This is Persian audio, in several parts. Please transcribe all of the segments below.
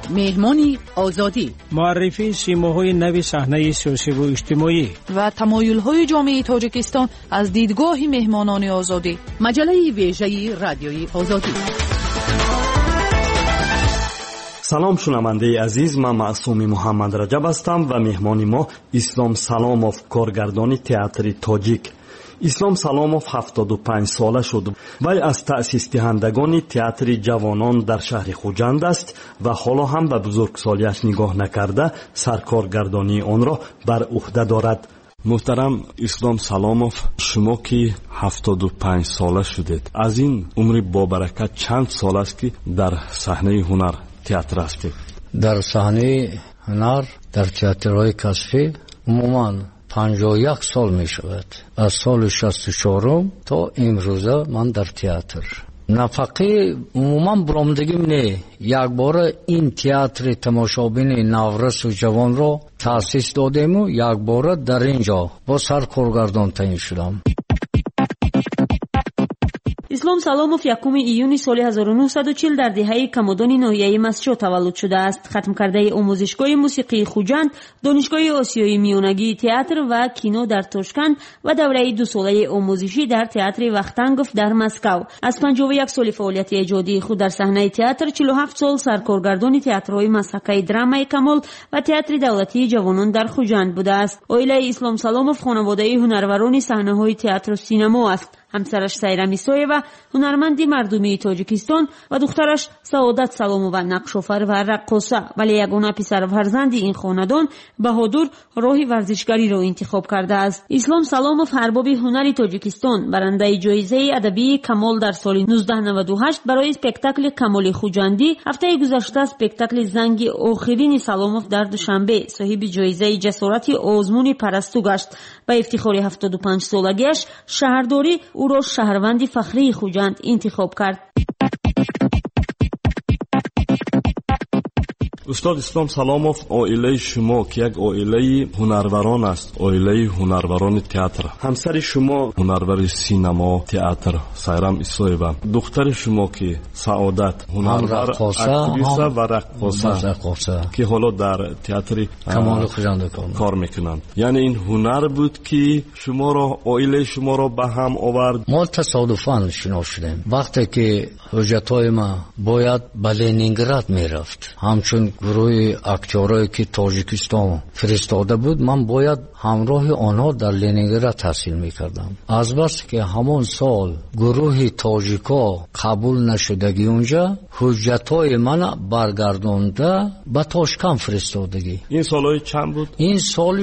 مهمانی آزادی، معرفی سیماهای نوی صحنه سیاسی و اجتماعی و تمایل‌های جامعه تاجیکستان از دیدگاه مهمانان آزادی. مجله ویژه رادیوی آزادی. سلام شنونده عزیز، من معصوم محمد رجب هستم و مهمان ما اسلام سلاموف، کارگردان تئاتر تاجیک. اسلام سلاموف 75 ساله شد. وی از تأسیس دهندگان تئاتر جوانان در شهر خوجند است و حالا هم به بزرگسالیش نگاه نکرده سرکارگردانی آن را بر عهده دارد. محترم اسلام سلاموف، شما که 75 ساله شدید، از این عمر با برکت چند سال است که در صحنه هنر تئاتر هستید؟ در صحنه هنر در تئاترهای کسبی عموماً 51 سال می شود. از سال 64 تا امروزه من در تئاتر. نفقه عموماً برآمدگیم نه. یک بار این تئاتر تماشابین نورس و جوان را تأسیس دادیم و یک بار در اینجا با سرکارگردان تعیین شدم. اسلام سلاموف 1 ایون سال 1940 در دهه کمادان ناحیه مسجد تولد شده است. ختم کرده آموزشگاه موسیقی خوجند، دانشگاه آسیای میانگی تئاتر و کینو در تاشکند و دوره 2 ساله آموزشی در تئاتر وختنگوف در مسکو. از 51 سال فعالیت ایجادی خود در صحنه تئاتر 47 سال سرکارگردان تئاترهای مسحکه درامای کمال و تئاتر دولتی جوانان در خوجند بوده است. عائله اسلام سلاموف خانواده هنروران صحنه‌های تئاتر و سینما است. همسرش سیرا میسایوا هنرمندی مردمی تاجیکستان و دخترش سعادت سلامووا نقش‌آفر و رقاصه، ولی یگانه پسر فرزند این خاندان بهادر راه ورزشکاری را انتخاب کرده است. اسلام سلاموف ارباب هنر تاجیکستان، برنده جایزه ادبی کمال در سال 1998 برای اسپکتاکل کمال خوجندی، هفته گذشته اسپکتاکل زنگ آخرین سلاموف در دوشنبه صاحب جایزه جسارت آزمون پرستو گشت. با افتخار 75 سالگیش شهرداری او را شهروند فخری خوجند انتخاب کرد. استاد اسلام سلاموف، عائله شما که یک عائله هنروران است، عائله هنروران تئاتر، همسر شما هنرور سینما تئاتر سیرام ایسایوا، دختر شما که سعادت هنرور اکتریسه و رقاصه که حالا در تئاتر کمال خوجند کار میکنند. یعنی این هنر بود که شما را، عائله شما را به هم آورد؟ ما تصادفاً شنا شدیم. وقتی که حجتای ما باید به لنینگراد میرفت، همچون گروه اکتورایی که تاجیکستان فرستاده بود، من باید همراه آنها در لنینگراد تحصیل میکردم. از بس که همون سال گروه تاجیکا قبول نشدگی اونجا، حجتای من برگردانده به تاشکند فرستادگی. این سالهای چند بود؟ این سال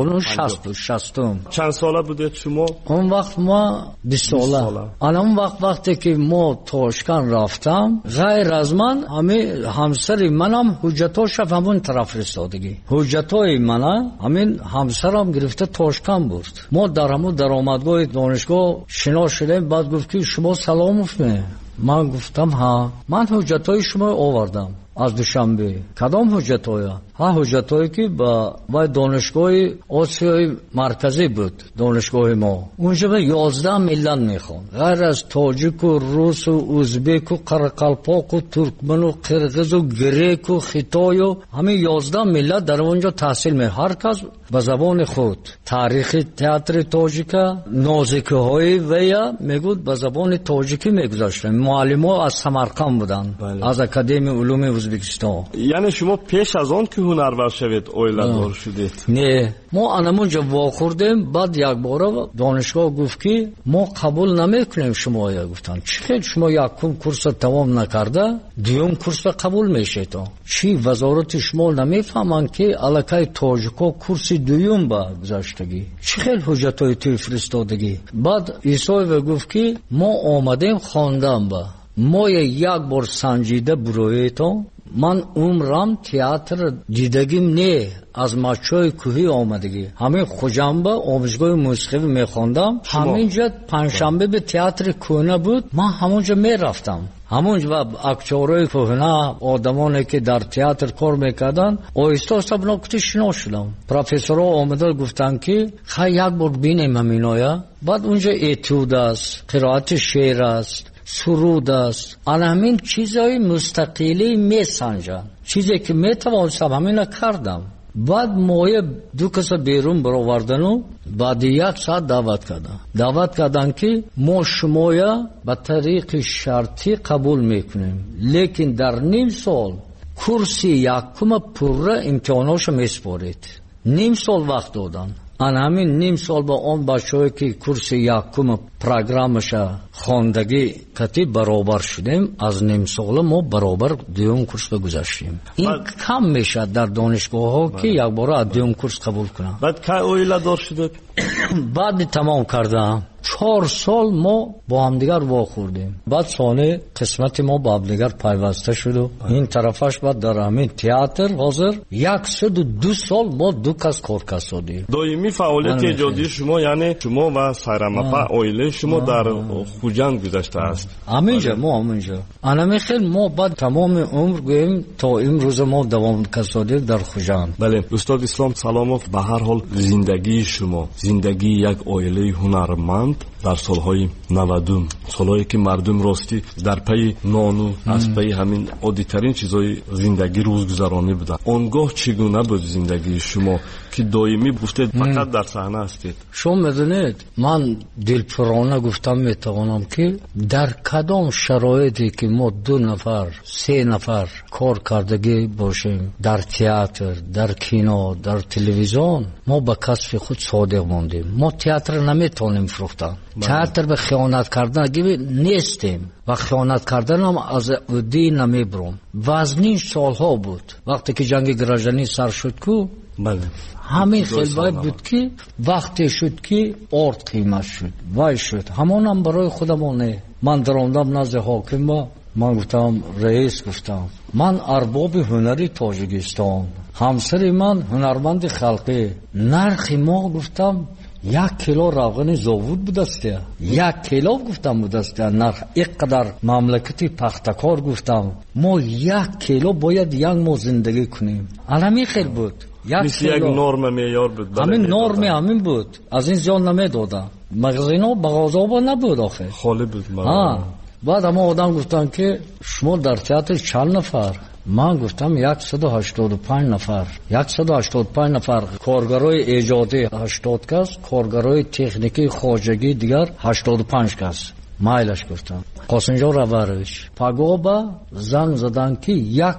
59-60. چند ساله بودید شما؟ اون وقت ما 20 ساله. اون وقتی که ما تاشکند رفتم، غیر از من همسر منم حجتاش همون طرف فرستادگی. حجتای من همین همسرم گرفته تاشکند برد. ما در همون درآمدگاه دانشگاه شنا شدیم. بعد گفت که شما سلاموف نه؟ من گفتم ها، من حجتای شما آوردم از دوشنبه. کدام حجتای؟ ها حجتایی که با دانشگاه آسیای مرکزی بود. دانشگاه ما اونجا به 11 ملت میخوان، غیر از تاجیک و روس و ازبک و قرقلپاک و ترکمن و قرقیز و گریک و خیتای و همه 11 ملت در اونجا تحصیل می، هر کس به زبان خود. تاریخ تئاتر تاجیکا نازکه های ویا میگود به زبان تاجیکی میگذاشتن. معلم‌ها از سمرقند بودن، از اکادمی علوم ازبکستان. یعنی شما پیش از آن که هنرور شوید عائله دار شدید؟ نه، ما انمونجا واخوردیم. بعد یک بار دانشگاه گفت که ما قبول نمیکنیم شما. گفتن چی؟ شما یک کورس تمام نکرده دوم کورس قبول میشه تو چی؟ وزارت شما نمیفهمن که الکای تاجیکا کورس دوم با گذاشتگی؟ چی خیلی حجتای توی فرستادگی؟ بعد ایسای گفت که ما آمدیم خواندن با ما یک بار سنجیده بروی تو. من عمرم تئاتر دیدگیم نه، از مچای کوهی آمدگی. همین خوجنبه آموزشگاه موسیقی میخوندم. همینجا پنجشنبه به تئاتر کهنه بود، من همونجا میرفتم. همونجا اکتورای کهنه، آدمانی که در تئاتر کار میکردن، آهسته آهسته بناکتی شنا شدم. پروفسورها آمدن گفتن که خیلی یک بار بینیم همینایا. بعد اونجا اتود است، قرائت شعر است، سرود است، آن همین چیزای مستقلی میسنجن. چیزی که میتوانستم همین کردم. بعد موی دو کس بیرون برآوردن و بعد 1 ساعت دعوت کردن که ما شمایا به طریق شرطی قبول میکنیم، لیکن در نیم سال کورس یکم پوره امتحاناش میسپارید. نیم سال وقت دادن. آن همین نیم سال با اون بچه‌ای که کورس یکم پروگرامش خواندگی کتی برابر شدیم، از نیم سال ما برابر دوم کورس بگذاشتیم. این کم میشه در دانشگاه ها که یک بار از دوم کورس قبول کنن. بعد که اویلا دار شده بعد تمام کردم 4 سال ما با هم دیگر واخوردیم. بعد سانه قسمت ما با هم دیگر پیوسته شد و این طرفش بعد در همین تئاتر حاضر 102 سال ما 2 کس کار کردیم. دائمی فعالیت ایجادی شما یعنی شما و سایرامپا اویله شما در خوجند گذشته است. همینجا انا خیلی ما بعد تمام عمر گویم تا امروز ما دوام کردیم در خوجند. بله استاد اسلام سلاموف، به هر حال زندگی شما زندگی یک اویله هنرمند در سالهای 90 سالهایی که مردم راستی در پی نانو از پی همین عادی‌ترین چیزهای زندگی روزگذرانی بودن، اونگاه چگونه بود زندگی شما که دائمی گفتید فقط در صحنه هستید؟ شما میدونید من دلپرانه گفتم میتوانم که در کدام شرایطی که ما 2 نفر 3 نفر کار کردگی باشیم، در تئاتر، در کینو، در تلویزیون، ما به کسب خود صادق ماندیم. ما تئاتر نمیتونیم فروختن. تئاتر به خیانت کردن نیستیم و خیانت کردن هم از عهده نمیبرم. وزنی سالها بود وقتی که جنگ گراژنی سر شد کو. بله همین خیلی باید بود که وقتی شد که ارد قیمت شد وای شد. همون هم برای خودمونه. من دراندم نزد حاکم با من گفتم رئیس، گفتم من ارباب هنری تاجیکستان، همسر من هنرمند خلقی، نرخ ما گفتم 1 کیلو روغن زاوود بودسته، 1 کیلو گفتم بودسته نرخ. اینقدر مملکتی پختکار گفتم ما 1 کیلو باید 1 ماه زندگی کنیم. علمی خیلی بود. مثل یک نرم معیار بود. همین نرم همین بود. از این زیاد نمیدادن. مغازینا بغازابا نبود آخه. خالی بود. بعد اما آدم گفتن که شما در تئاتر چند نفر؟ من گفتم 185 نفر. 185 نفر. کارگرای ایجادی 80 کس، کارگرای تکنیکی خواجگی دیگر 85 کس. مایلش گفتم قاسنجا روارش پاگوبا زن زدن که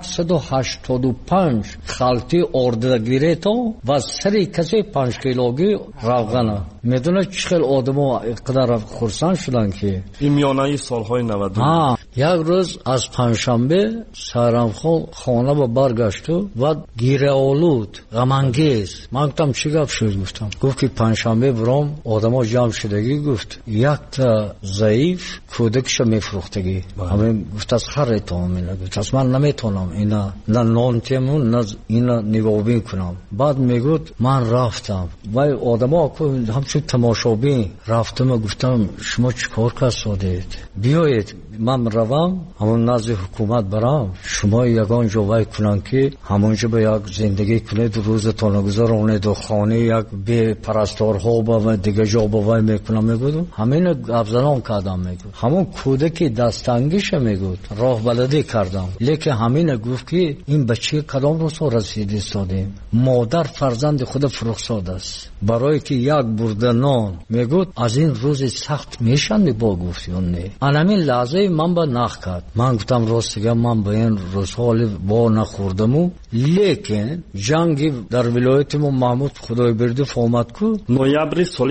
185 خالتی اردگیره تو و سری کسی 5 کیلوگی روغنه. میدونه چقدر آدم‌ها اقدار خرسان شدن که این میانه سالهای 90. یک روز از پنجشنبه سایرامخان خانه با برگشت و گیره آلود غمانگیز. من گفتم چی گپ شد؟ گفت که پنجشنبه برام آدم‌ها جمع شدگی. گفت 1 تا ضعیف کودکش میفروختگی. همین گفت از خر تو مینا. گفت از من نمیتونم اینا نه نان تیمون نه اینا نگاهی کنم. بعد میگفت من رفتم و آدم‌ها همچون تماشابین رفتم. گفتم شما چیکار کردید؟ بیایید من روم همون نزد حکومت برام، شما یگان جوای کنن که همونجا به یک زندگی کنید، روزتون گذرونید و خانه یک به پرستارها و دیگه جا بوای میکنم. میگودم همین افزنان کردم. میگود همون کودکی دستانگیش میگود راه بلدی کردم. لیکن همین گفت که این بچه کدام روز رسیدی استادیم؟ مادر فرزند خود فرخزاد است برای که یک برده نان. میگود از این روز سخت میشن با گفتیون نه. همین لحظه من با نخ کرد. من گفتم راستگه من به این روزها با نخوردم. لیکن جنگ در ولایت ما محمود خدای برده فامد کو نویبر سال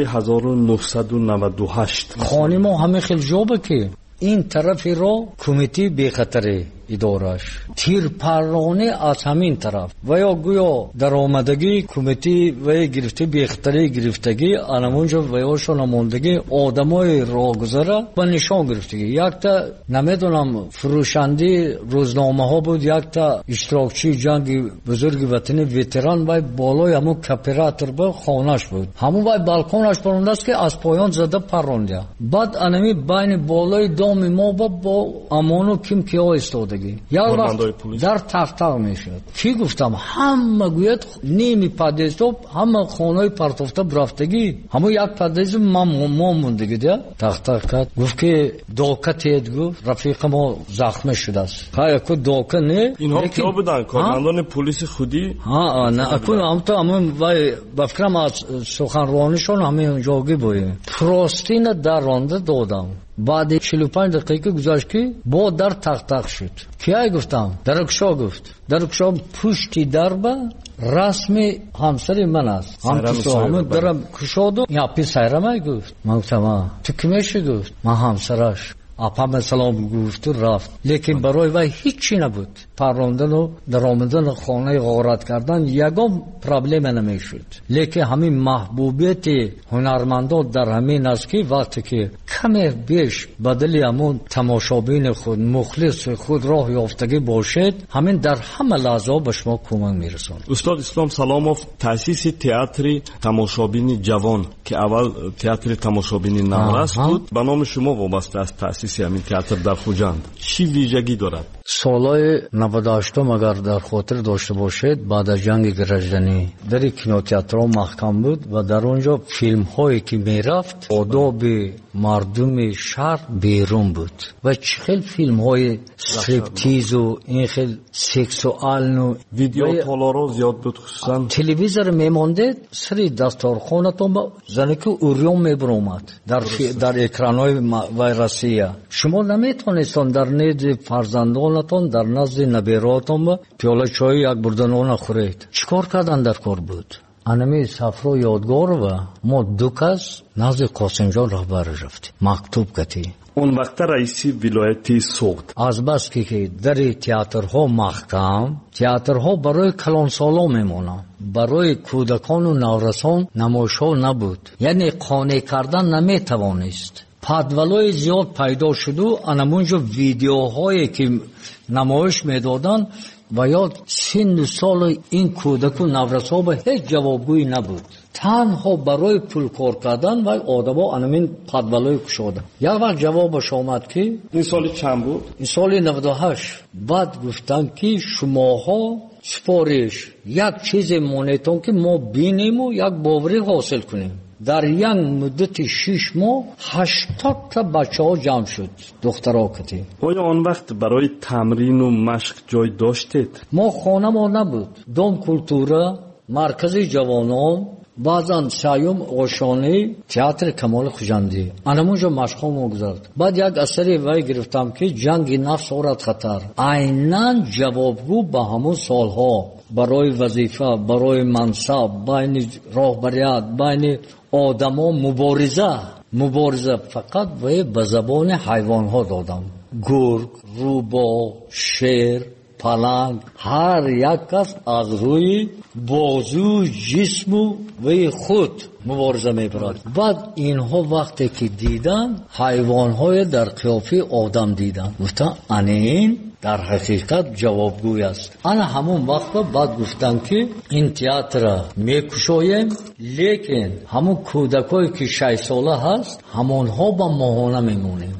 1998 خانه ما همه خیلی جابه که این طرفی رو کمیتی بی خطری ادارش تیر پرانه از همین طرف و یا گویا در آمدگی کمیتی و گرفته بی خطری گرفتگی انمونجا و یا شو نموندگی آدمای راه گذره و نشان گرفتگی. یک تا نمیدونم فروشنده روزنامه ها بود، یک تا اشتراکچی جنگ بزرگ وطنی ویتران و بالای همون کپراتر با خانش بود. همون و بالکونش برونده است که از پایان زده پرونده. بعد انمی بین بالای دام ما با امانو کم کیا استادگی ایستادگی. یا وقت در تختق میشد کی گفتم همه گوید نیمی پادیزو همه خونای پرتوفته برفتگی همه یک پادیز ما موندگی ده تختق کرد گفت که دوکه تید گفت رفیق ما زخم شده است های اکو دوکه نه اینها کیا بودن کارمندان پلیس خودی نه اکو هم تو همون بفکرم از سخنرانیشون همه اونجاگی بودیم پروستین در رانده دادم بعد 45 دقیقه گذشت که با در تق شد کیای گفتم درکشا گفت درکشا پشتی دربه رسمی همسر من است همون درم کشادو یا پی سایرمه گفت من گفتم تو کمیشی گفت من همسرش اپا سلام گفت و رفت لیکن برای وی هیچی نبود پروندن و در آمدن خانه غارت کردن یگام پرابلم نمیشد لیکن همین محبوبیت هنرمندان در همین است که وقتی که کمی بیش بدلی همون تماشابین خود مخلص خود راه یافتگی باشد همین در همه لحظه به شما کمک میرسون. استاد اسلام سلاموف تاسیس تئاتر تماشابین جوان که اول تئاتر تماشابین نورس بود به نام شما وابسته است تاسیس همین تئاتر در خوجند چی ویژگی دارد؟ سالهای 98 اگر در خاطر داشته باشید بعد از جنگ گرجدنی در کینوتئاترها محکم بود و در اونجا فیلم هایی که میرفت آداب مردم شهر بیرون بود و چه فیلم های استریپتیز و این خیلی سکسوال و ویدیو تالارا زیاد بود خصوصا تلویزیون میمونده سری دستارخانتون با زنی که اوریون میبرومد در اکرانهای ویروسیه شما نمیتونستون در نزد فرزندانتون در نزد نبیراتون پیاله چای یک بردنون خورید چیکار کردن در کار بود انمی سفر یادگار و ما دو کس نزد قاسم جان رهبر رفتیم مکتوب کتی اون وقت رئیسی ولایتی سوخت از بس که در تئاترها محکم تئاترها برای کلانسالا میمونن برای کودکان و نورسان نمایش‌ها نبود یعنی قانع کردن نمیتوانست پادولای زیاد پیدا شد و انمونجا ویدیوهایی که نمایش میدادن و یاد سن سال این کودک و نورسا به هیچ جوابگویی نبود تنها برای پول کار کردن و آدما انمین پادولای کشادن یک وقت جوابش آمد که این سال چند بود؟ این سال 98 بعد گفتن که شماها سپارش یک چیز مونیتون که ما بینیم و یک باوری حاصل کنیم در یک مدت 6 ماه 80 تا بچه ها جمع شد دخترها کتی آیا آن وقت برای تمرین و مشق جای داشتید؟ ما خانه ما نبود دام کلتورا مرکز جوانان بعضا سیوم آشانه تئاتر کمال خوجندی انمونجا مشقا ما گذارد بعد یک اثری وی گرفتم که جنگ نفس آورد خطر عیناً جوابگو به همون سالها برای وظیفه برای منصب بین راهبریت بین آدما مبارزه فقط به زبان حیوان ها دادم گرگ روباه شیر پلنگ هر یک کس از روی بازو جسم و خود مبارزه میبرد بعد اینها وقتی که دیدن حیوانهای در قیافه آدم دیدن گفتن این در حقیقت جوابگوی است انا همون وقت بعد گفتن که این تئاتر میکشویم لیکن همون کودکایی که 6 ساله هست همونها با ماهانه میمونیم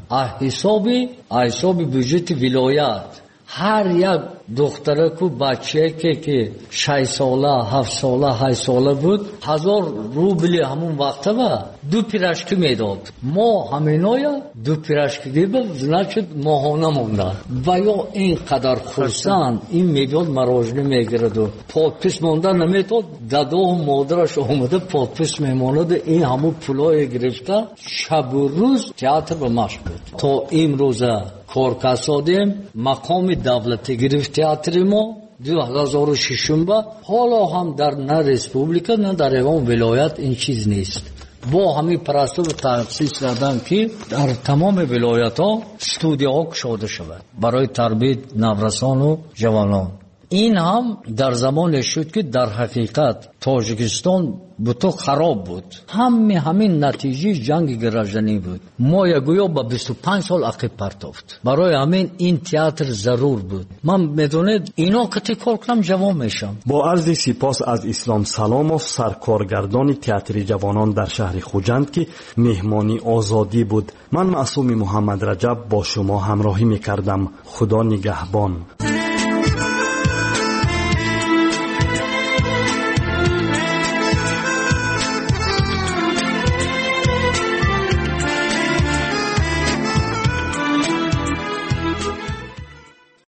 حساب بجت ولایت هر یک دختره کو بچه که 6 ساله 7 ساله 8 ساله بود 1000 روبل همون وقت و 2 پیراشکی میداد ما همینایا 2 پیراشکی بود значит ماهانه مونده و یا اینقدر خرسند این میداد مراجعه میگرد و پادپس مونده نمیداد دادا و مادرش اومده پادپس میموند این همون پولای گرفته شب و روز تئاتر به مشق بود تا امروزه کار کسادیم مقام دولتی گرفت تئاتر ما 2006 با حالا هم در نه ریسپوبلیکا نه در ایوان ولایت این چیز نیست با همین پرستو تأسیس کردن که در تمام ولایت ها استودیوها کشاده شود برای تربیت نورسان و جوانان این هم در زمان شد که در حقیقت تاجیکستان بطور خراب بود. همین نتیجه جنگ گرجنی بود. ما یگویا با 25 سال عقب پرتافت. برای همین این تئاتر ضرور بود. من میدونید اینا که کار کنم جوان میشم. با عرض سپاس از اسلام سلاموف، سرکارگردان تئاتر جوانان در شهر خوجند که مهمانی آزادی بود، من معصوم محمد رجب با شما همراهی میکردم. خدا نگهبان.